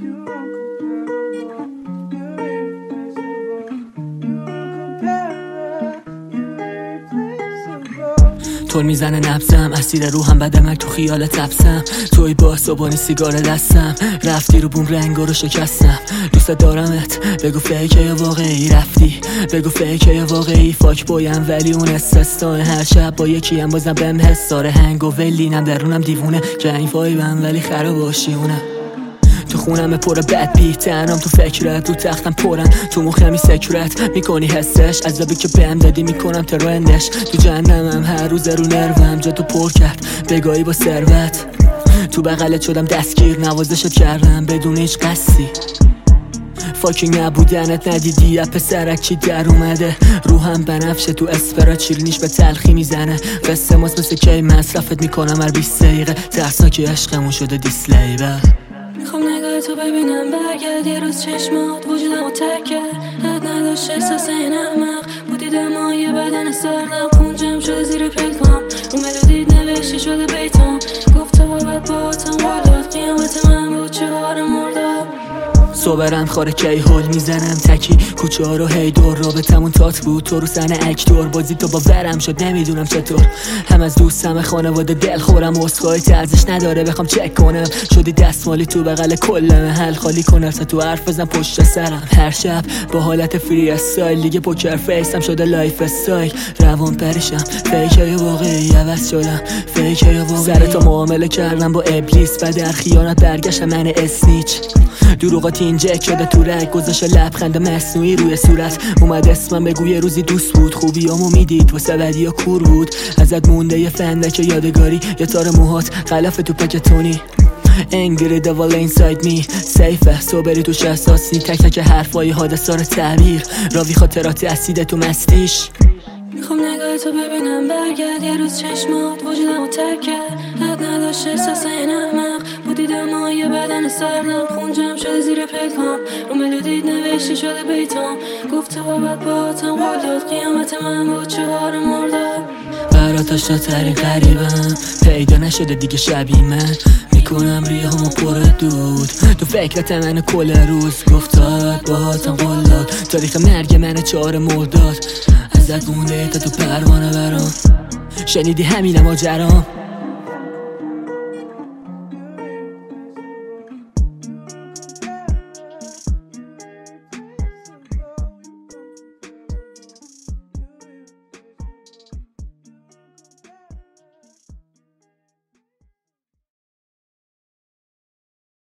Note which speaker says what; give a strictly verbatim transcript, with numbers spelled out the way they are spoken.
Speaker 1: طول میزنه نبزم، اسیر روحم بدمک تو خیال تبسم. توی با صبحانی سیگار دستم، رفتی رو بوم رنگا رو شکستم. دوست دارمت بگو فیکه یا واقعی رفتی، بگو فیکه یا واقعی. فاک بایم ولی اون استثناء، هر شب با یکی هم بازم بهم حساره. هنگ و ولینم درونم دیوونه، که این وایبم ولی خراباشیونه. تو خونم پر بد بی تنم، تو فکرت رو تختم پرم، تو مخمی سکرت میکنی حسش. عذابی که بهم دادی میکنم ترندش. تو جهنمم هر روز رو نروم، جا تو پر کرد بگاهی با ثروت. تو بغلت شدم دستگیر، نوازشت کردم بدون هیچ قصدی. فاکینگ نبودنت ندیدی یا پسرک چی در اومده. روحم بنفشه تو اسپرا، چیرینیش به تلخی میزنه. قصه ماست مثل کی مصرفت میکنم هر بیست دقیقه. ترسناکی عشقمون شده دیسلیبر.
Speaker 2: میخوام نگاه تو ببینم برگرد، یه روز چشمات وجودمو ترک کرد. حد نداشت احساس این احمق بودی، دمای بدن سردم. خون جمع شده زیر پلکام، رو ملودیت نوشته شده بیتام. گفت تا بابت باهاتم والاد، قیامت من بود چهار مرداد.
Speaker 1: صبرم خاره کی هول میزنم تکی، کوچه ها رو هی دور. رابطمون تات بود تو رو سن اکتور، بازی تو با ورم شد نمیدونم چطور. هم از دوستم خانواده دل خورم، اسخای ارزش نداره بخوام چک کنم. شدی دستمالی تو بغل کل محل، خالی کن اصلا تو حرف بزن پشت سرم. هر شب با حالت فری استایل، دیگه پوکر فیسم شده لایف استایل. روان پریشم، فیکه یا واقعی عوض شدم، فیکه یا واقعی. سر تو معامله کردم با ابلیس، بعد در خیانت برگشتم من اسنیچ. دروغات اینجک شده تو رگ، گذاشت لبخند مصنوعی روی صورت. اومد اسمم بگو یه روزی دوست بود، خوبیامو میدید واسه بدیا کور بود. ازت مونده یه فندک یادگاری، یه تار موهات غلاف تو پکتونی. انگری دوال اینساید می سیفه، صبری توش احساسی. تک تک حرفای حادثار تعبیر، راوی خاطرات اسید تو مستیش.
Speaker 2: میخوام نگاه تو ببینم برگرد، یه روز چشمات وجودمو ترک کرد. حد نداشت احساس این احمق بودی، دمای بدن سردم. خون جمع شده زیر پلکام، رو ملودیت نوشته شده بیتام. گفت تا بابت باهاتم والاد، قیامت من بود چهار مرداد.
Speaker 1: برات آشنا ترین قریبم، پیدا نشده دیگه شبیه من. میکنم ریه همو پر دود، تو فکرت من کل روز. گفتاد باهاتم والاد، تاریخ مرگ من چهار مرداد. ازت مونده تا تو پروانه برام، شنیدی همینه ماجرام.